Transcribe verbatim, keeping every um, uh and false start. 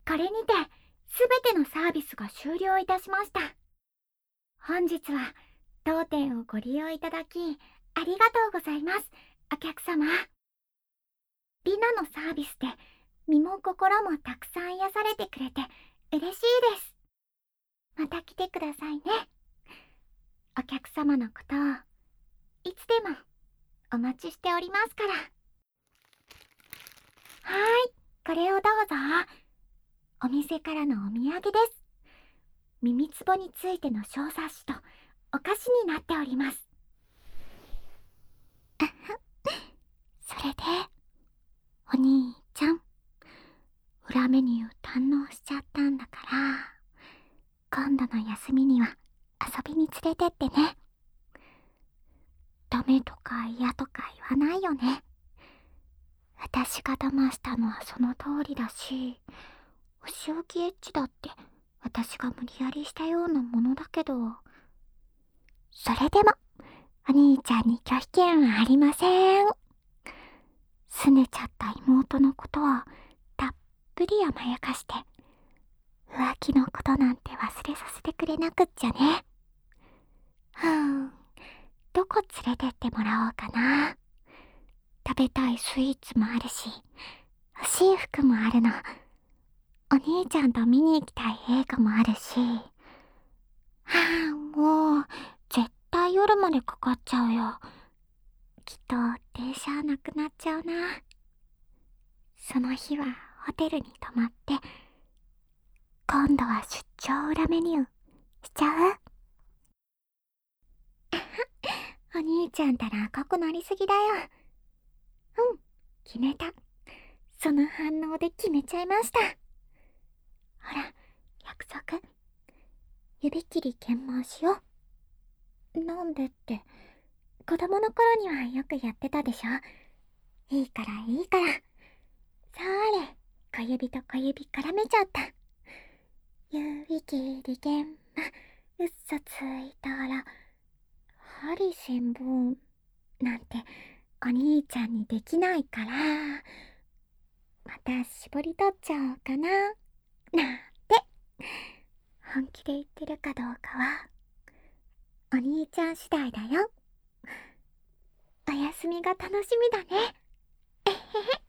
これにてすべてのサービスが終了いたしました。本日は当店をご利用いただきありがとうございます。お客様。リナのサービスで身も心もたくさん癒されてくれて嬉しいです。また来てくださいね。お客様のことをいつでもお待ちしておりますから。はーい、これをどうぞ。お店からのお土産です。耳つぼについての小冊子とお菓子になっております。それで、お兄ちゃん、裏メニュー堪能しちゃったんだから、今度の休みには遊びに連れてってね。ダメとか嫌とか言わないよね。私が騙したのはその通りだし、お仕置きエッチだって私が無理やりしたようなものだけど、それでもお兄ちゃんに拒否権はありません。拗ねちゃった妹のことをたっぷり甘やかして、浮気のことなんて忘れさせてくれなくっちゃね。ふーん、どこ連れてってもらおうかな。食べたいスイーツもあるし、欲しい服もあるの。お兄ちゃんと見に行きたい映画もあるし。はあ、もう、絶対夜までかかっちゃうよ。きっと電車なくなっちゃうな。その日はホテルに泊まって、今度は出張裏メニューしちゃう？お兄ちゃんたら赤くなりすぎだよ。うん、決めた。その反応で決めちゃいました。ほら、約束。指切り検問しよう。なんでって、子供の頃にはよくやってたでしょ。いいからいいから。そーれ、小指と小指絡めちゃった。指切り検問、嘘ついたら、針新聞なんてお兄ちゃんにできないから、また絞り取っちゃおうかな、なんて。本気で言ってるかどうかは、お兄ちゃん次第だよ。お休みが楽しみだね。えへへ。